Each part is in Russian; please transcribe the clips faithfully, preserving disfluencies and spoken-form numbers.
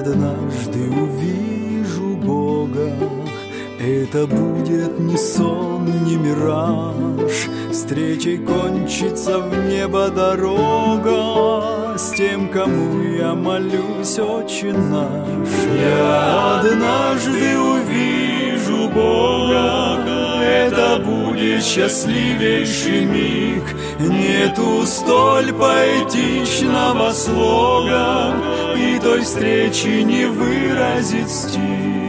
однажды увижу Бога, это будет не сон, не мираж, встречей кончится в небо дорога с тем, кому я молюсь, Отче наш. Я однажды увижу Бога, это будет счастливейший миг. Нету столь поэтичного слога, и той встречи не выразит стих.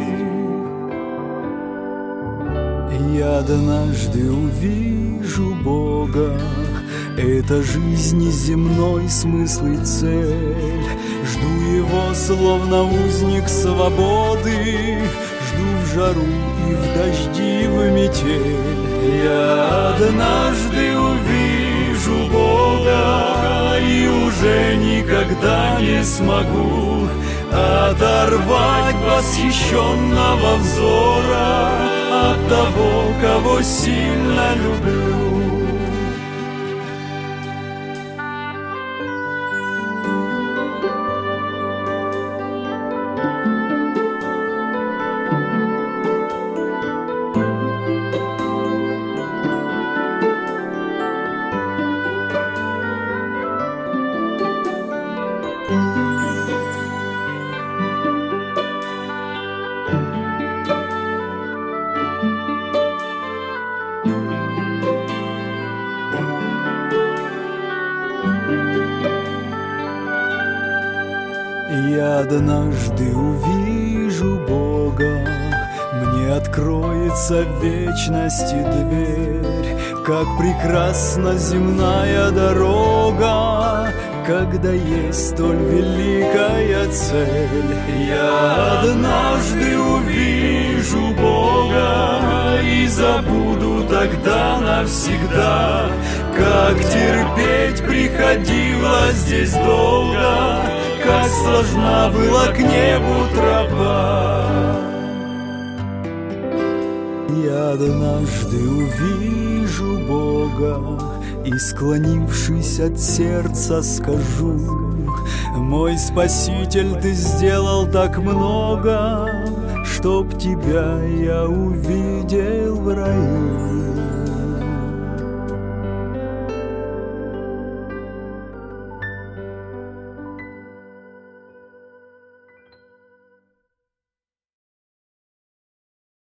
Я однажды увижу Бога, это жизни земной смысл и цель. Жду Его, словно узник свободы, жду в жару и в дожди, в метель. Я однажды увижу Бога и уже никогда не смогу оторвать восхищенного взора от того, кого сильно люблю. Я однажды увижу Бога, мне откроется в вечности дверь. Как прекрасна земная дорога, когда есть столь великая цель. Я однажды увижу Бога и забуду тогда навсегда, как терпеть приходилось здесь долго, как сложна была к небу тропа. Я однажды увижу Бога и, склонившись от сердца, скажу: мой Спаситель, Ты сделал так много, чтоб Тебя я увидел в раю.